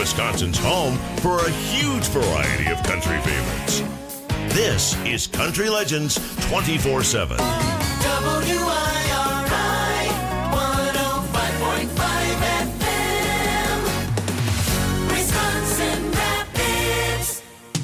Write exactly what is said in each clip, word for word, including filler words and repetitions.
Wisconsin's home for a huge variety of country favorites. This is Country Legends twenty-four seven. W I R I one oh five point five F M, Wisconsin Rapids.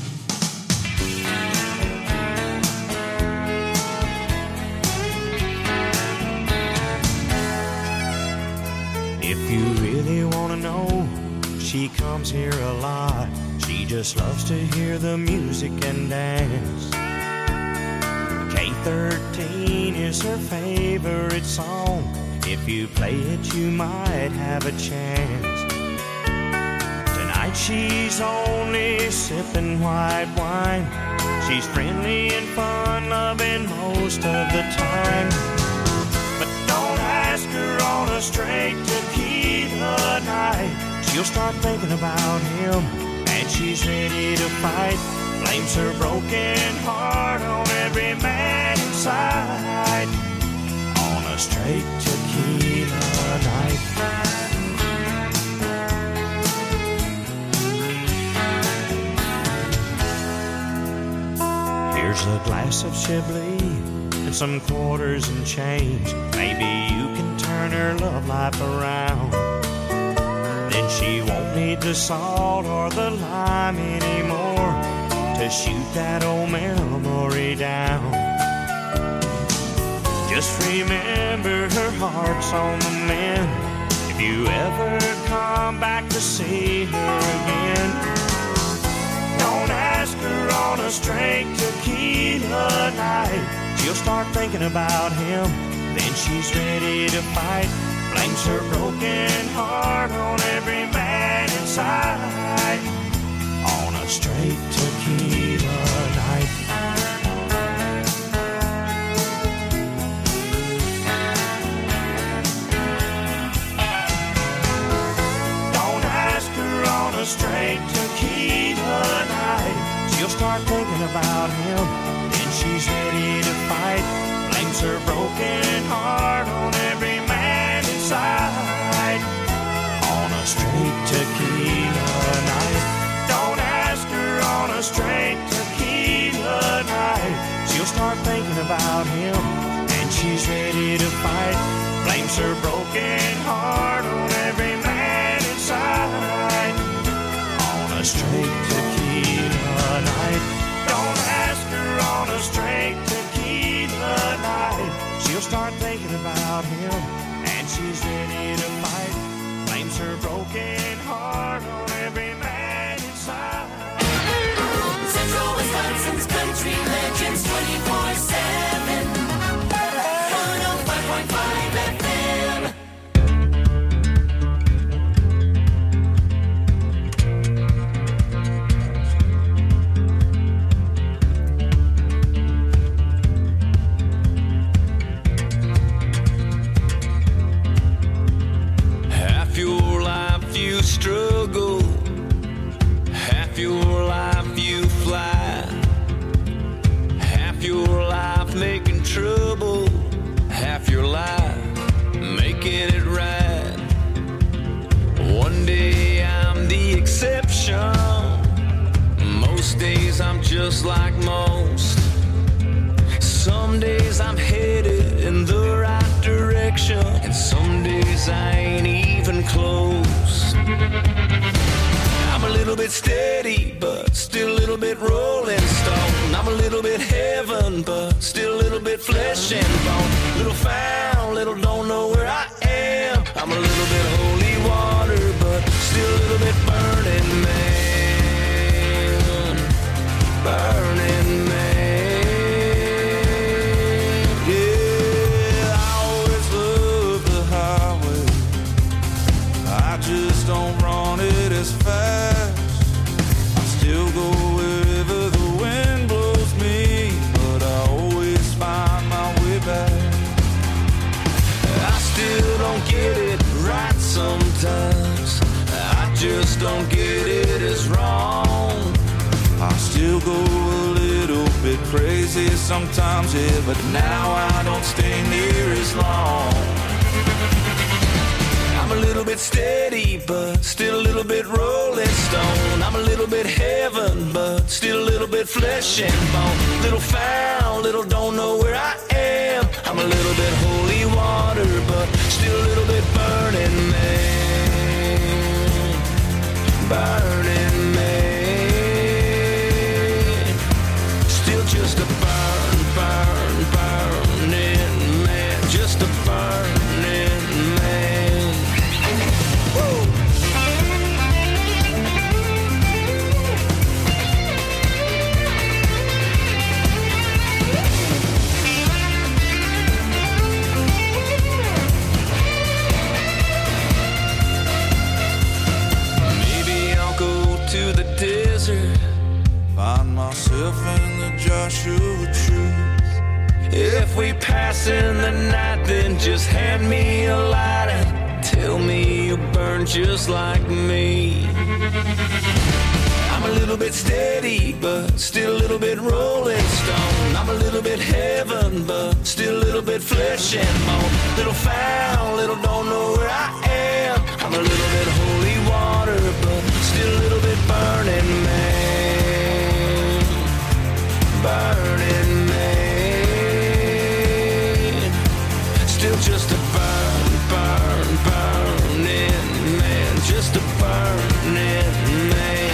If you really want to know, she comes here a lot. She just loves to hear the music and dance. K thirteen is her favorite song. If you play it, you might have a chance. Tonight she's only sipping white wine. She's friendly and fun-loving most of the time. But don't ask her on a straight tequila night. She'll start thinking about him, and she's ready to fight. Blames her broken heart on every man inside. On a straight tequila night. Here's a glass of Chablis and some quarters and change. Maybe you can turn her love life around. Then she won't need the salt or the lime anymore to shoot that old memory down. Just remember her heart's on the mend if you ever come back to see her again. Don't ask her on a straight tequila night. She'll start thinking about him, then she's ready to fight. Blames her broken heart on every man inside. On a straight tequila night. Don't ask her on a straight tequila night. She'll start thinking about him, then she's ready to fight. Blames her broken heart on every man inside. On a straight tequila night. Don't ask her on a straight tequila night. She'll start thinking about him, and she's ready to fight. Blames her broken heart on every man inside. On a straight tequila night. Don't ask her on a straight tequila night. She'll start thinking about him, and she's ready to fight. Blames her broken heart on every man inside. Central Wisconsin's Country Legends twenty-four seven, one oh five point five F M. Half your life you struggle, half your life you fly, half your life making trouble, half your life making it right. One day I'm the exception, most days I'm just like most. Some days I'm headed in the right direction, and some days I ain't even close. I'm a little bit steady, but still a little bit rolling stone. I'm a little bit heaven, but still a little bit flesh and bone. Little found, little don't know where I am. I'm a little bit holy water, but still a little bit burning man. Burning man. Yeah, I always love the highway. I just don't run it as fast. I still go wherever the wind blows me, but I always find my way back. I still don't get it right sometimes. I just don't get it as wrong. I still go a little bit crazy sometimes, yeah, but now I don't stay near as long. I'm a little bit steady, but still a little bit rolling little bit heaven, but still a little bit flesh and bone. Little foul, little don't know where I am. I'm a little bit holy water, but still a little bit burning man. Burning man. Still just a burn, burn, burning man. Just a burning man. Woo! To the desert, find myself in the Joshua trees. If we pass in the night, then just hand me a lighter. Tell me you burn just like me. I'm a little bit steady, but still a little bit rolling stone. I'm a little bit heaven, but still a little bit flesh and bone. Little foul, little don't know where I am. I'm a little bit holy water, but still a little bit burning man. Burning man. Still just a burn, burn, burning man. Just a burning man.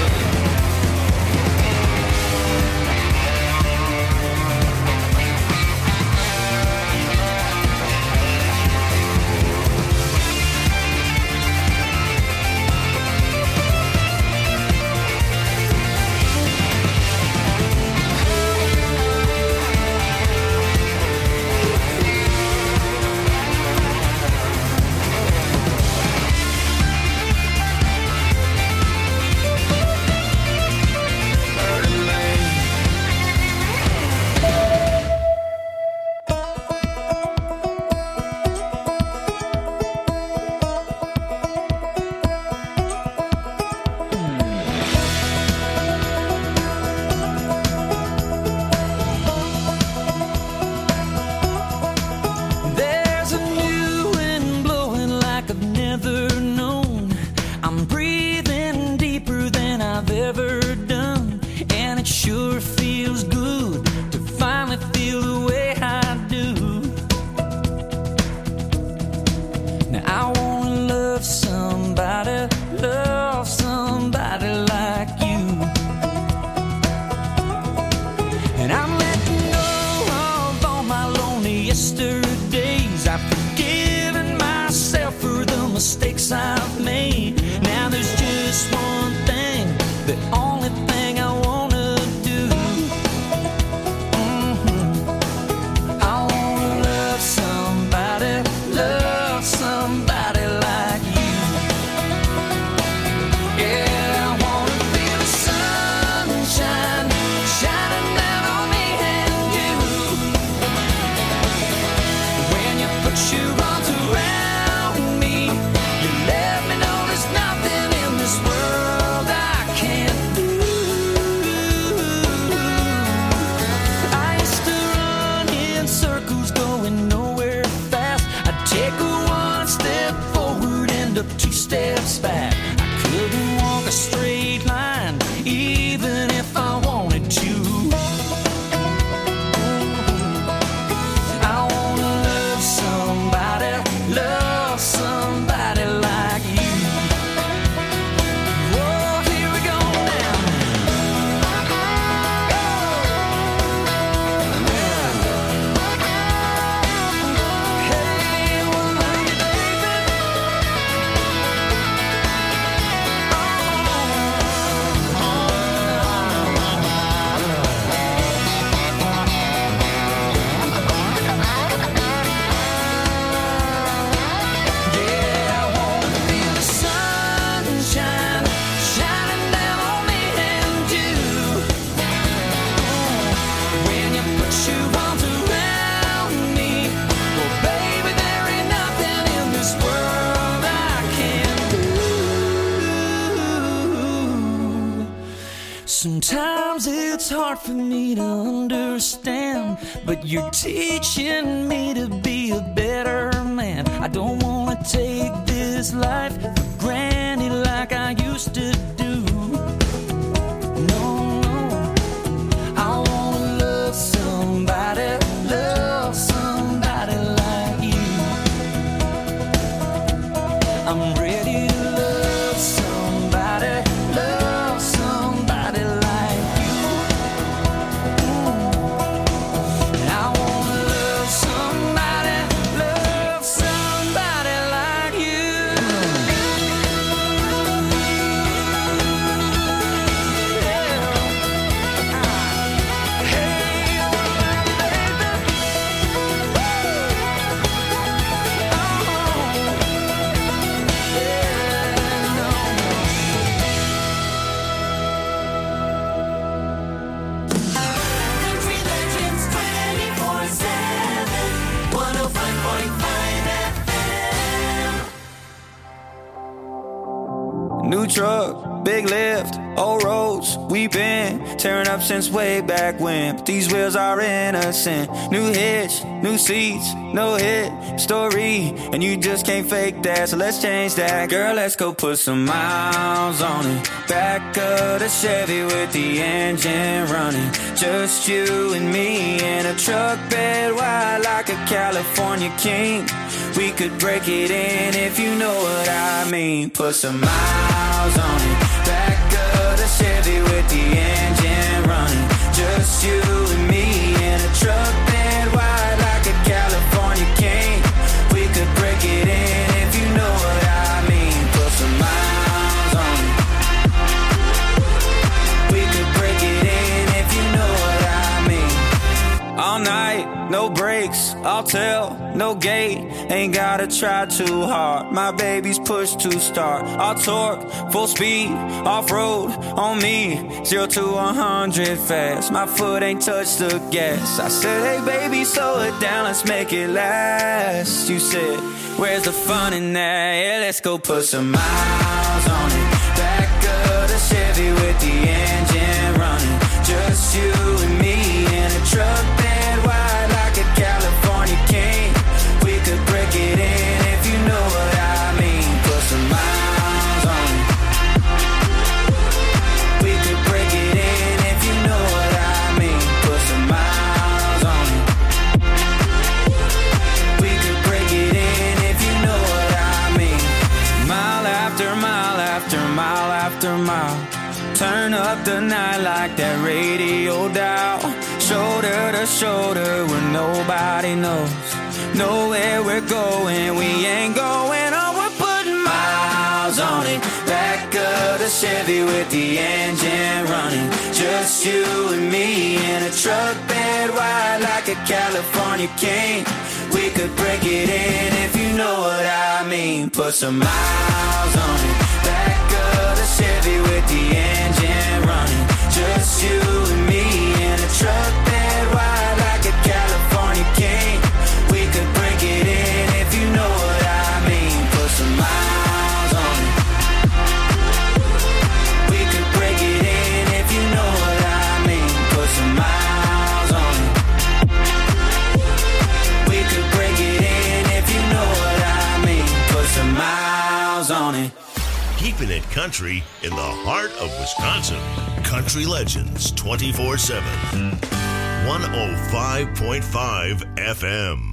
Sometimes it's hard for me to understand, but you're teaching me to be a better man. I don't wanna take this life for granted like I used to do. truck, big lift, old roads. We've been tearing up since way back when, but these wheels are innocent. New hitch, new seats, no hit story, and you just can't fake that, so let's change that. Girl, let's go put some miles on it. Back of the Chevy with the engine running. Just you and me in a truck bed wide like a California king. We could break it in if you know what I mean. Put some miles on it. Back of the Chevy with the engine running. Just you and me in a truck bed wide like a California king. We could break it in if you know what I mean. Put some miles on it. We could break it in if you know what I mean. All night, no brakes, I'll tell, no gate. Ain't gotta try too hard. My baby's push to start. All torque, full speed, off-road on me. Zero to one hundred fast. My foot ain't touched the gas. I said, hey baby, slow it down, let's make it last. You said, where's the fun in that? Yeah, let's go put some miles on it. Back of the Chevy with the engine running. Just you and me in a truck bed wide like a California king. We could break it in if you know what I mean. Put some miles on it. We could break it in if you know what I mean. Put some miles on it. We could break it in if you know what I mean. Mile after mile after mile after mile. Turn up the night like that radio dial. Shoulder to shoulder where nobody knows. Know where we're going, we ain't going on. We're putting miles on it. Back of the Chevy with the engine running. Just you and me in a truck bed wide like a California king. We could break it in if you know what I mean. Put some miles on it. Back of the Chevy with the engine running. Just you and me in a truck bed wide like a California king. We could break it in if you know what I mean. Put some miles on it. We could break it in if you know what I mean. Put some miles on it. We could break it in if you know what I mean. Put some miles on it. Keeping it country in the heart of Wisconsin. Country Legends twenty-four seven. one oh five point five F M.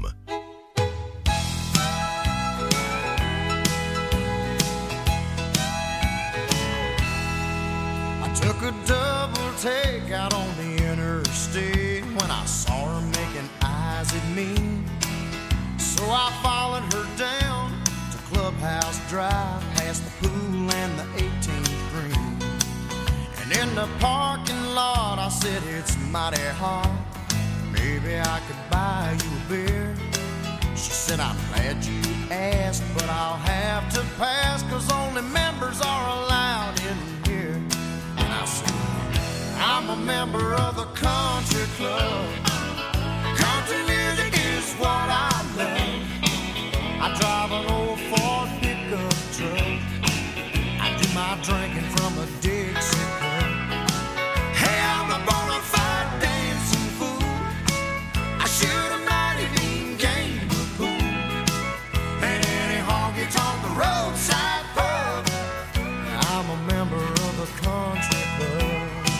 I took a double take out on the interstate when I saw her making eyes at me. So I followed her down to Clubhouse Drive, past the pool and the eighteenth green. And in the parking lot I said, it's mighty hot, maybe I could buy you a beer. She said, I'm glad you asked, but I'll have to pass, 'cause only members are allowed in here. And I said, I'm a member of the country club. Country music is what I love. I drive an old Ford pickup truck. I do my drinking from a Dixie cup. Hey, I'm a bona fide dancing fool. I shoot a mighty mean game of pool. And any honky-tonk roadside pub. I'm a member of the country club.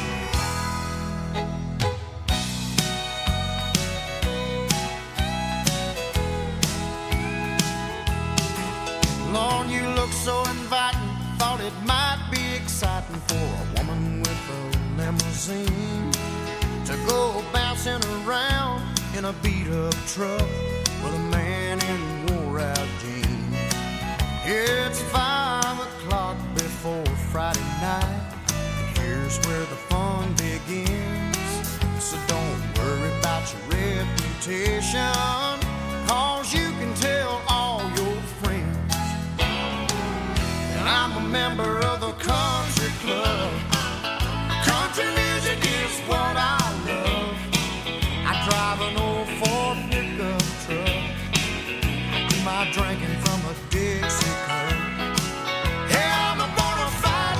Lord, you look so inviting. Thought it might be exciting for a woman with a limousine to go bouncing around in a beat-up truck with a man in wore-out jeans. It's five o'clock before Friday night, and here's where the fun begins. So don't worry about your reputation, 'cause you can tell all your friends. And I'm a member of the country club. Country music is what I love. I drive an old Ford pickup truck. I do my drinking from a Dixie cup. Hey, I'm a bona fide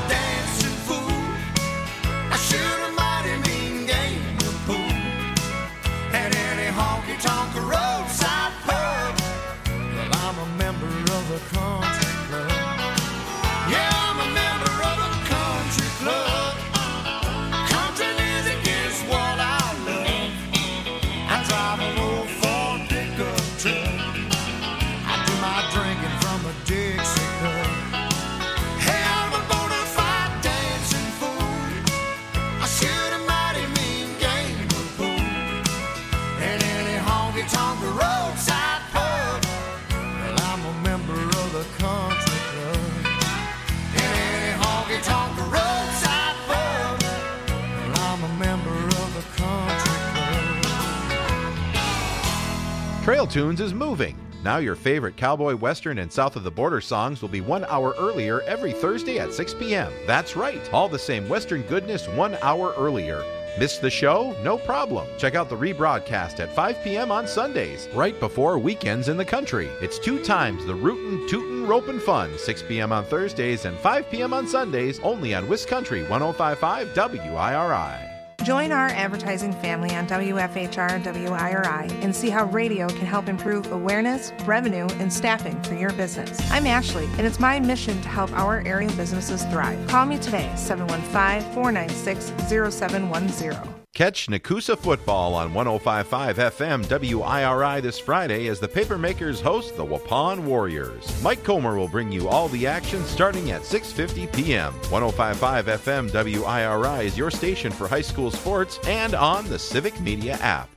Trail Tunes is moving. Now your favorite cowboy, western, and south of the border songs will be one hour earlier every Thursday at six p.m. That's right, all the same western goodness one hour earlier. Missed the show? No problem. Check out the rebroadcast at five p.m. on Sundays, right before weekends in the country. It's two times the rootin', tootin', ropin' fun, six p.m. on Thursdays and five p.m. on Sundays, only on Wiscountry one oh five point five W I R I. Join our advertising family on W F H R and W I R I and see how radio can help improve awareness, revenue, and staffing for your business. I'm Ashley, and it's my mission to help our area businesses thrive. Call me today, seven one five, four nine six, zero seven one zero. Catch Nakusa football on one oh five point five F M W I R I this Friday as the Papermakers host the Waupun Warriors. Mike Comer will bring you all the action starting at six fifty p.m. one oh five point five F M W I R I is your station for high school sports and on the Civic Media app.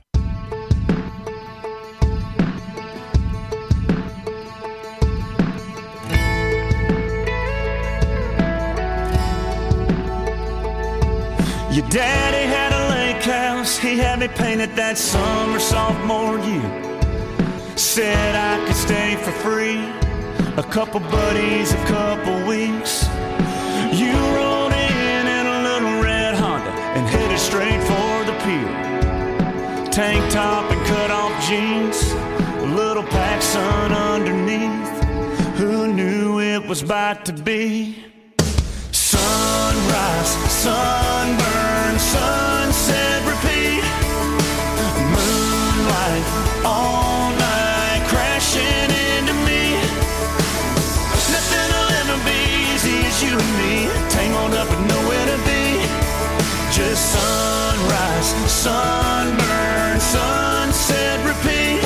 Your daddy had a lake house, he had me painted that summer sophomore year. Said I could stay for free, a couple buddies, a couple weeks. You rolled in in a little red Honda and headed straight for the pier. Tank top and cut off jeans, a little PacSun underneath. Who knew it was about to be? Sunrise, sunburn, sunset, repeat. Moonlight, all night, crashing into me. Nothing will ever be easy as you and me, tangled up with nowhere to be. Just sunrise, sunburn, sunset, repeat.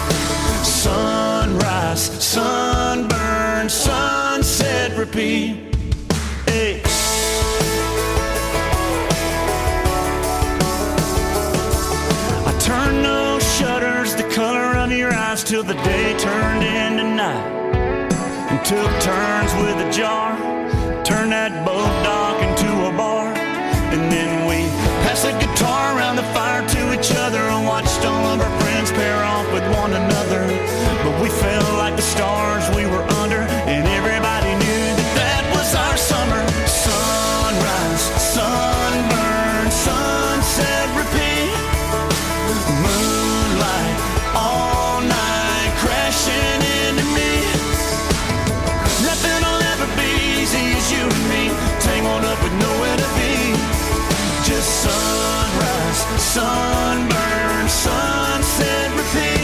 Sunrise, sunburn, sunset, repeat. Hey. I turned those shutters the color of your eyes till the day turned into night, and took turns with a jar, turned that boat dock into a bar, and then we passed the guitar around the fire to each other and watched all of our friends pair off with one another. But we felt like the stars we were under, and everybody knew that that was our summer. Sunrise, sunburn, sunset, repeat. Moonlight, all night, crashing into me. Nothing will ever be easy as you and me, tangled up with nowhere to be. Just sunrise, sunburn, sunset, repeat.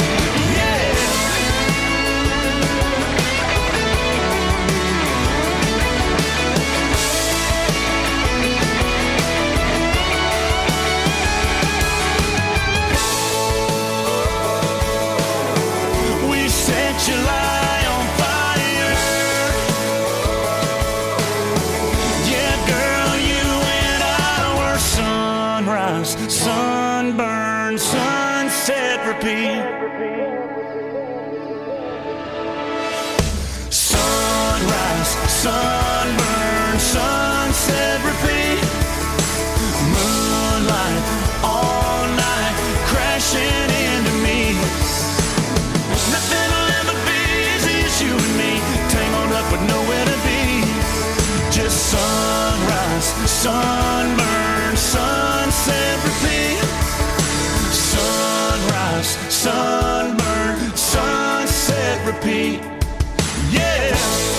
July on fire. Yeah, girl, you and I were sunrise, sunburn, sunset, repeat. Sunrise, sunburn, sunset, repeat. Moonlight, all night, crashing into me. Nothing you and me, tangled up with nowhere to be. Just sunrise, sunburn, sunset, repeat. Sunrise, sunburn, sunset, repeat. Yeah.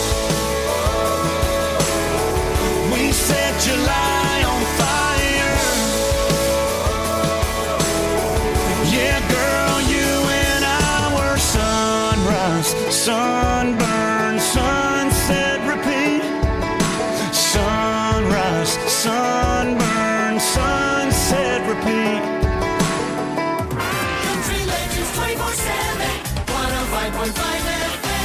We set July on fire. Yeah, girl, you and I were sunrise, sunburn, sunset, repeat. Sunrise, sunburn, sunset, repeat. Country Legends twenty-four seven, one oh five point five F M.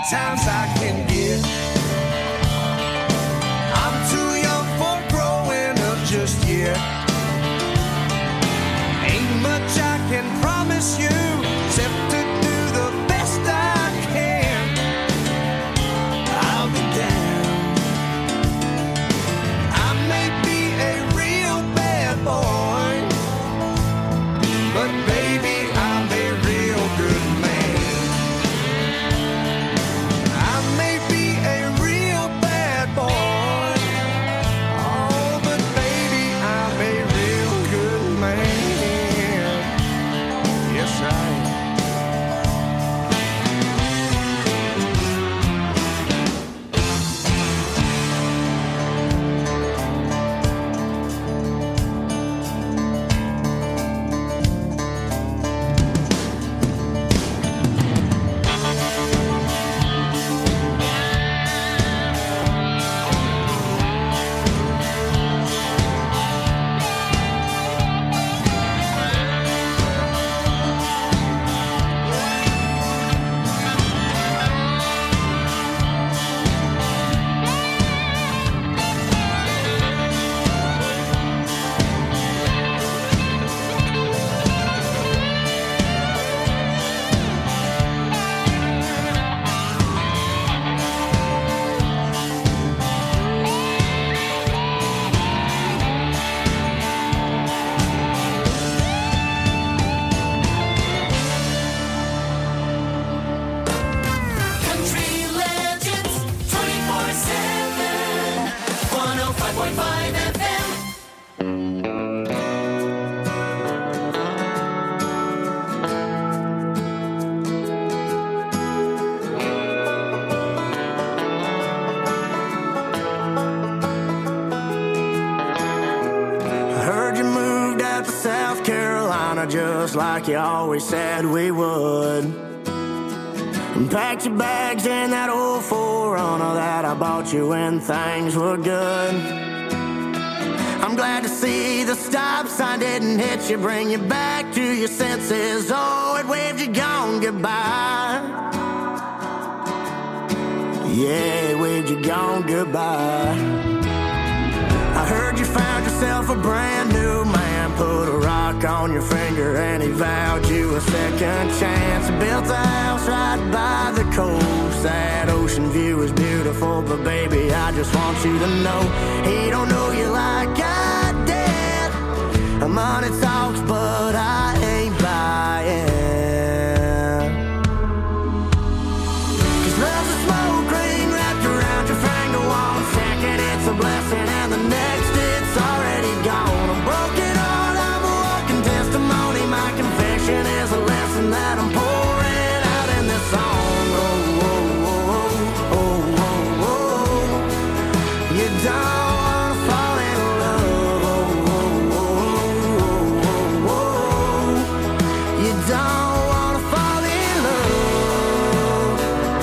times I can get. I'm too young for growing up just yet. Ain't much I can promise you except to do the best I can. I'll be down. I may be a real bad boy, but baby, I'm a real good man. I may be a real bad boy, oh, but baby, I'm a real good man. Yes, I am. Country Legends twenty-four seven, one oh five point five F M. I heard you moved out to South Carolina just like you always said we would. And packed your bags in that old four runner that I bought you when things were good. I'm glad to see the stop sign didn't hit you, bring you back to your senses. Oh, it waved you gone goodbye. Yeah, it waved you gone goodbye. I heard you found yourself a brand new man, put a rock on your finger and he vowed you a second chance. Built a house right by the coast, that ocean view is beautiful, but baby, I just want you to know he don't know you like I did. Money talks, but I ain't buying. Cause love's a smoke ring wrapped around your finger. One second it's a blessing and the next it's already gone. A broken heart, I'm a walking testimony. My confession is a lesson that I'm pouring out in this song. Oh, oh, oh, oh, oh, oh. You don't wanna fall in love. Oh, oh, oh, oh, oh, oh. You don't wanna fall in love.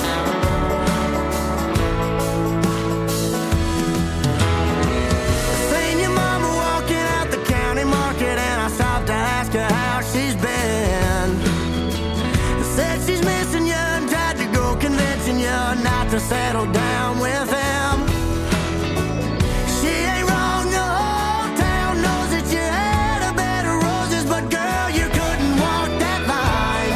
Seen your mama walking out the county market and I stopped to ask her how she's been. Said she's missing you and tried to go convincing you not to settle down with him. She ain't wrong, the whole town knows that you had a bed of roses, but girl, you couldn't walk that line.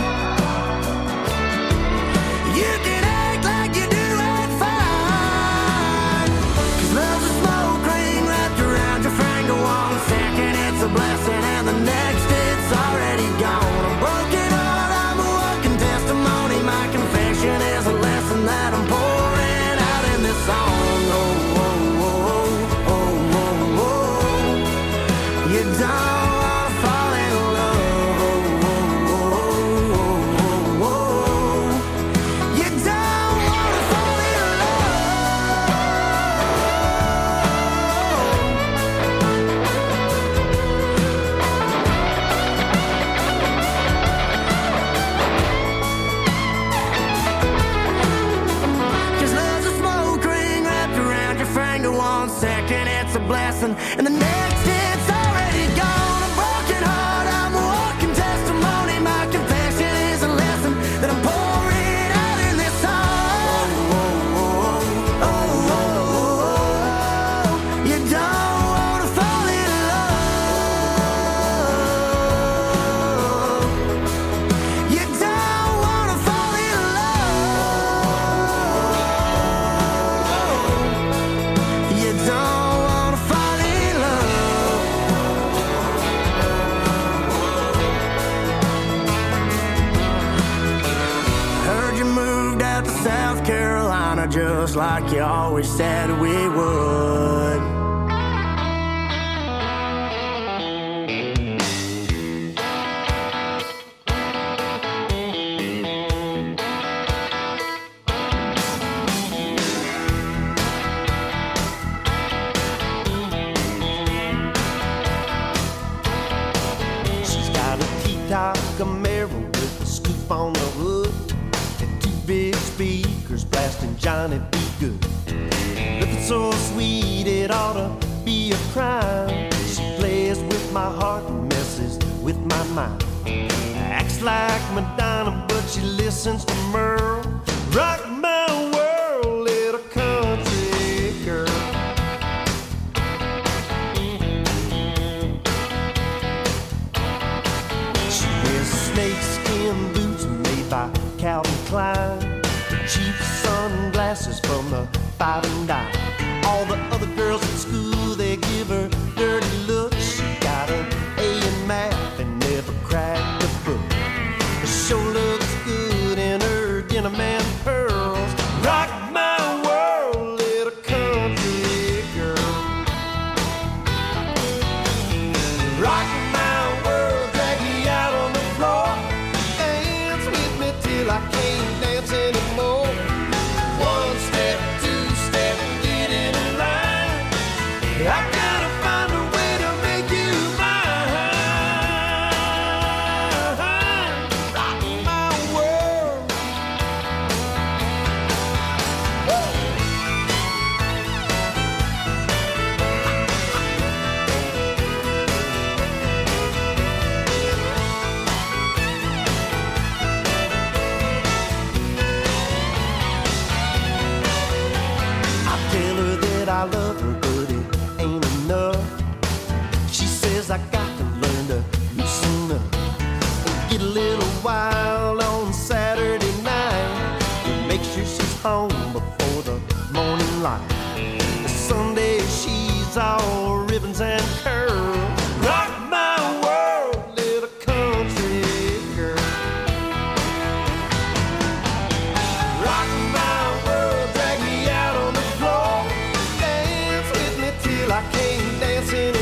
You can act like you do it fine. Cause love's a smoke ring wrapped around your finger. One second it's a blessing and the next it's already gone. A broken heart, I'm a walking testimony. My confession is a lesson that I'm pouring out in this song. Oh, oh, oh, oh, oh, oh. You don't wanna fall in love. Oh, oh, oh, oh, oh. You don't wanna fall in love. Cause love's a smoke ring wrapped around your finger. One second it's a blessing and the next it's already gone. A broken heart, I'm a walking testimony. My confession is a lesson that I'm pouring out in this song. just like you always said we would. She's got a T-top Camaro with a scoop on the hood and two big speakers blasting Johnny B. Good. Looking so sweet it ought to be a crime. She plays with my heart and messes with my mind. Acts like Madonna, but she listens to Merle. Rock my world, little country girl. She wears snakeskin boots made by Calvin Klein, cheap sunglasses from the Five and Dime. All the other girls at school, they give her dirty looks. She got an A in math and never cracked a book. She sure looks good in her denim and pearls. Rock my world, little country girl. Rock my world, drag me out on the floor. Dance with me till I can't dance anymore. One step, two step, get in line. I gotta find a way to make you mine. Rock my world. I tell her that I love her, but it ain't enough. She says I got to learn to loosen up and get a little wild on Saturday night and make sure she's home before the morning light. Sunday she's all ribbons and curls. Rock my world, little country girl. Rock my world, drag me out on the floor. Dance with me till I can't dance anymore.